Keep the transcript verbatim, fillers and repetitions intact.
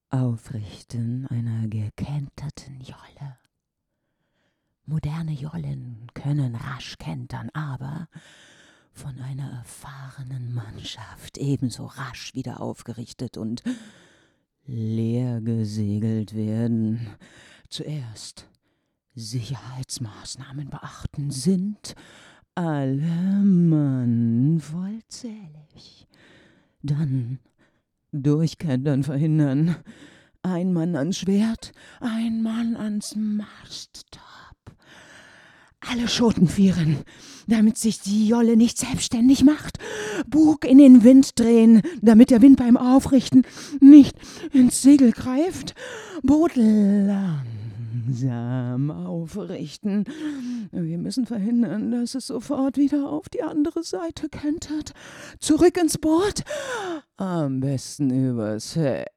Aufrichten einer gekenterten Jolle. Moderne Jollen können rasch kentern, aber von einer erfahrenen Mannschaft ebenso rasch wieder aufgerichtet und leer gesegelt werden. Zuerst Sicherheitsmaßnahmen beachten, sind alle Mann vollzählig. Dann Durchkentern verhindern. Ein Mann ans Schwert, ein Mann ans Masttop. Alle Schoten vieren, damit sich die Jolle nicht selbstständig macht. Bug in den Wind drehen, damit der Wind beim Aufrichten nicht ins Segel greift. Boot langsam aufrichten. Wir müssen verhindern, dass es sofort wieder auf die andere Seite kentert. Zurück ins Boot. Am besten übers Heck.